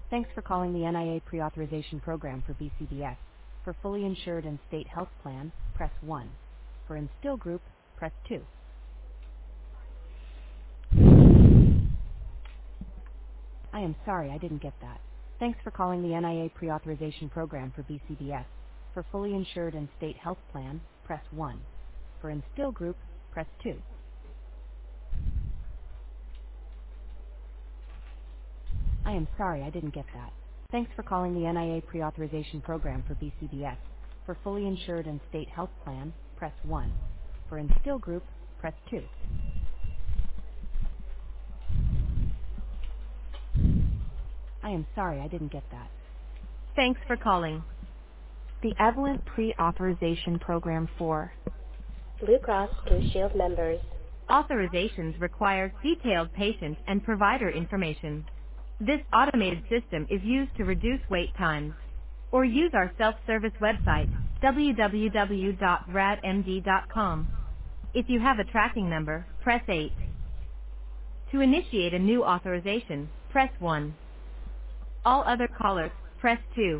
Thanks for calling the NIA Pre-Authorization Program for BCBS. For fully insured and state health plan, press 1. For Instill Group, press 2. I am sorry, I didn't get that. Thanks for calling the NIA Pre-Authorization Program for BCBS. For fully insured and state health plan, press 1. For Instill Group, press 2. I am sorry, I didn't get that. Thanks for calling the NIA Pre-Authorization Program for BCBS. For fully insured and state health plan, press 1. For Instill Group, press 2. I am sorry, I didn't get that. Thanks for calling the Evolent Pre-Authorization Program for Blue Cross Blue Shield members. authorizations require detailed patient and provider information. This automated system is used to reduce wait times. Or use our self-service website, www.radmd.com. If you have a tracking number, press 8. To initiate a new authorization, press 1. All other callers, press 2.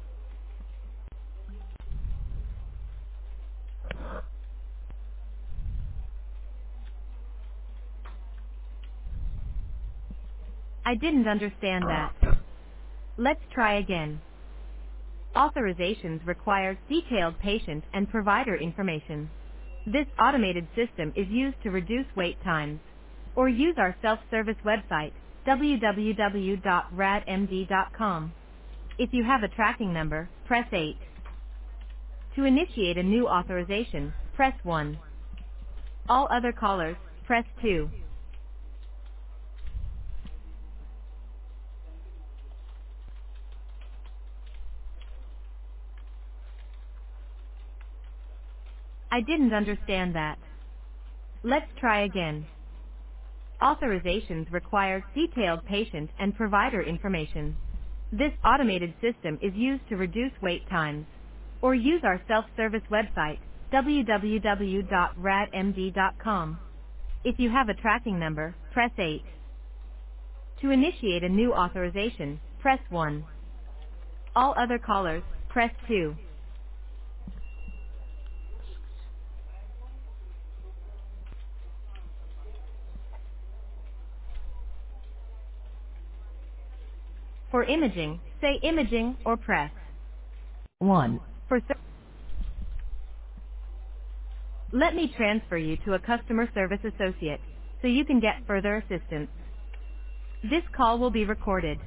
I didn't understand that. Let's try again. Authorizations require detailed patient and provider information. This automated system is used to reduce wait times. Or use our self-service website, www.radmd.com. If you have a tracking number, press 8. To initiate a new authorization, press 1. All other callers, press 2. I didn't understand that. Let's try again. Authorizations require detailed patient and provider information. This automated system is used to reduce wait times. Or use our self-service website, www.radmd.com. If you have a tracking number, press 8. To initiate a new authorization, press 1. All other callers, press 2. For imaging, say imaging or press 1. For Let me transfer you to a customer service associate so you can get further assistance. This call will be recorded.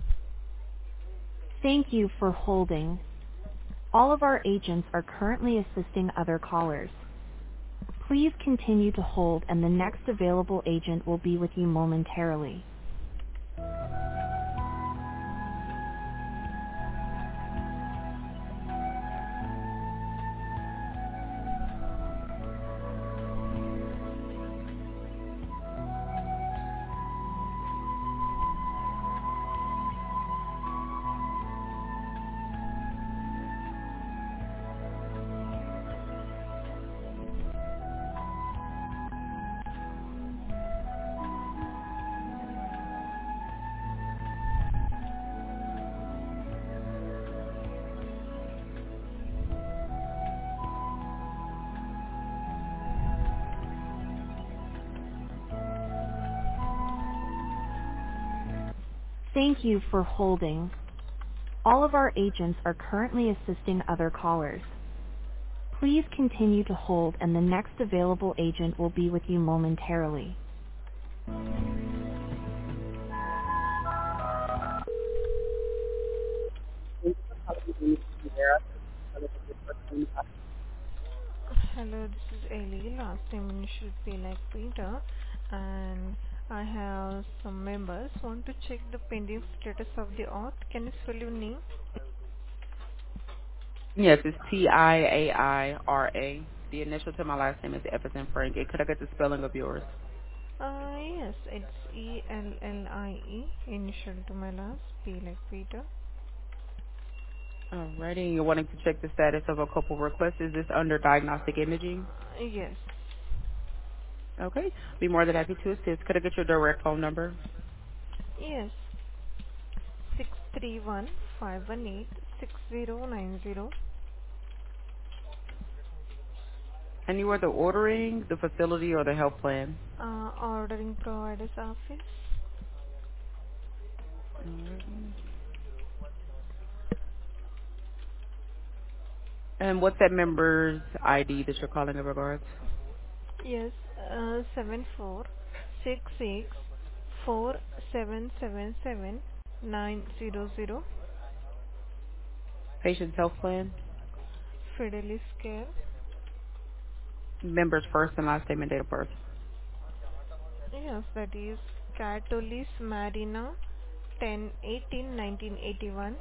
Thank you for holding. All of our agents are currently assisting other callers. Please continue to hold and the next available agent will be with you momentarily. Thank you for holding. All of our agents are currently assisting other callers. Please continue to hold and the next available agent will be with you momentarily. Hello, this is Ellie. Last time initial pay like Peter, and I have some members want to check the pending status of the auth. Can you spell your name? Yes, it's Tiaira. The initial to my last name is F as in Frank. Could I get the spelling of yours? Yes, it's ELLIE. Initial to my last P like Peter. Alrighty, and you're wanting to check the status of a couple requests. Is this under diagnostic imaging? Yes, Okay, be more than happy to assist. Could I get your direct phone number? yes. 631-518-6090. And you are the ordering, the facility, or the health plan? Ordering provider's office. Alrighty. And what's that member's ID that you're calling in regards? Yes, 74664777 Patient's health plan? Fidelis Care. Member's first and last name and date of birth. Yes, that is Catullus Marina, 10/18/1981.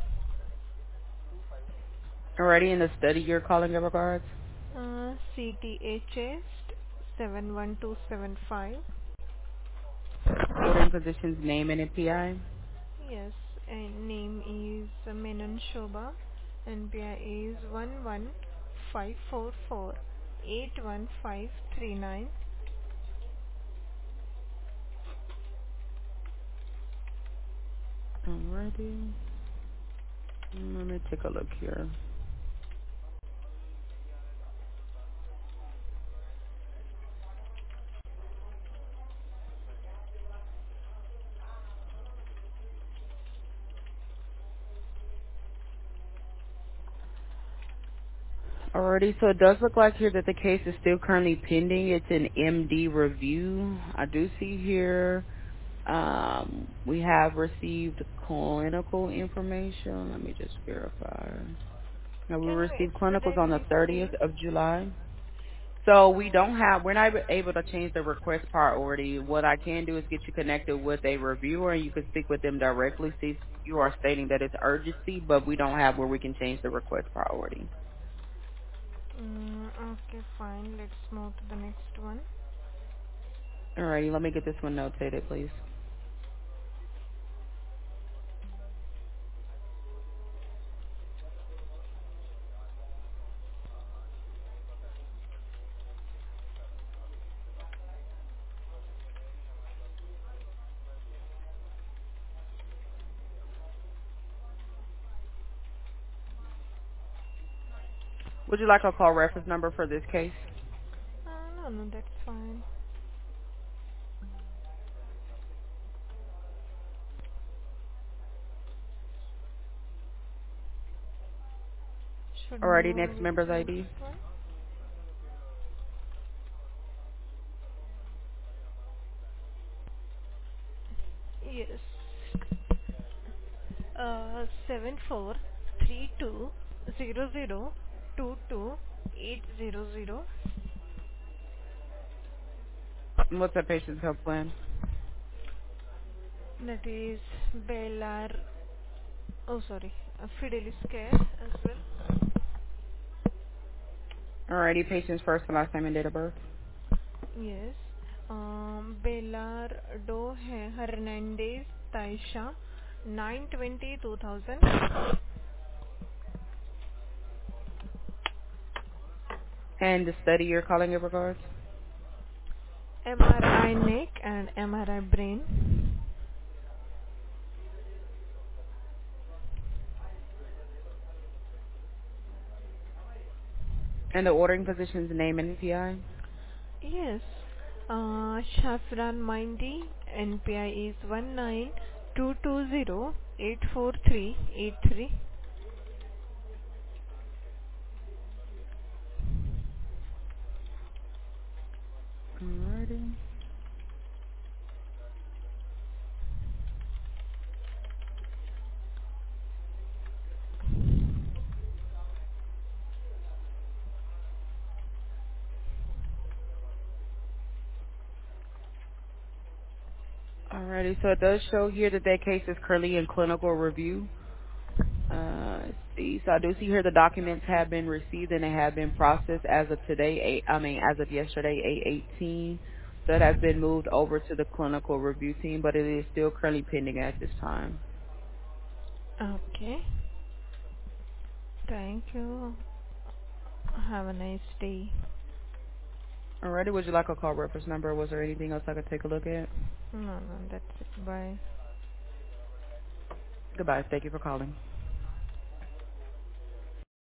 Alrighty, in the study you're calling in regards? CTA chest 71275. Ordering physician's name and NPI? Yes, and name is Menon Shobha. NPI is 1154481539. Alrighty. Let me take a look here. Alrighty, so it does look like here that the case is still currently pending. It's an MD review. I do see here we have received clinical information. Let me just verify. Now, we Can we received clinicals expedite on the this 30th case? of July. So we're not able to change the request priority. What I can do is get you connected with a reviewer and you can speak with them directly. See, you are stating that it's urgency, but we don't have where we can change the request priority. Okay, fine. Let's move to the next one. Alrighty, let me get this one notated, please. Would you like a call reference number for this case? No, that's fine. Should Alrighty, move next with member's ID. next one. Yes. 7432002280. And what's that patient's health plan? That is Bellar. Oh, sorry. Fidelis Care as well. Alrighty, patient's first and last name and date of birth. Yes. Belardo Hernandez Taisha 9/20/2000. And the study you're calling in regards? MRI neck and MRI brain. And the ordering physician's name and NPI? Yes. Shafran Mindy. NPI is 19220843883. Alrighty. Alrighty, so it does show here that that case is currently in clinical review. Let's see. So I do see here the documents have been received and they have been processed as of today. As of yesterday, 8/18. So it has been moved over to the clinical review team, but it is still currently pending at this time. Okay. Thank you. Have a nice day. Alrighty, would you like a call reference number? Or was there anything else I could take a look at? No, that's it. Bye. Goodbye. Thank you for calling.